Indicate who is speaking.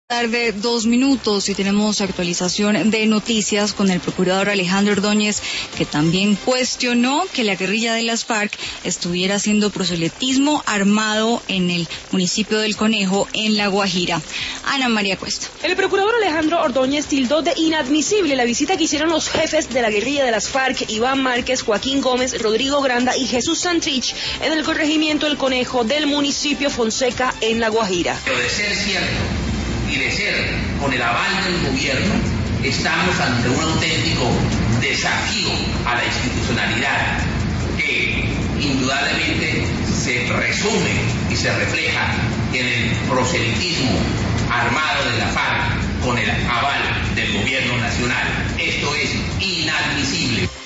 Speaker 1: Tarde, 2 minutos, y tenemos actualización de noticias con el procurador Alejandro Ordóñez, que también cuestionó que la guerrilla de las FARC estuviera haciendo proselitismo armado en el municipio del Conejo, en La Guajira. Ana María Cuesta.
Speaker 2: El procurador Alejandro Ordóñez tildó de inadmisible la visita que hicieron los jefes de la guerrilla de las FARC, Iván Márquez, Joaquín Gómez, Rodrigo Granda y Jesús Santrich, en el corregimiento El Conejo del municipio Fonseca, en La Guajira.
Speaker 3: Pero de ser cierto y de ser con el aval del gobierno, estamos ante un auténtico desafío a la institucionalidad que indudablemente se resume y se refleja en el proselitismo armado de la FARC con el aval del gobierno nacional. Esto es inadmisible.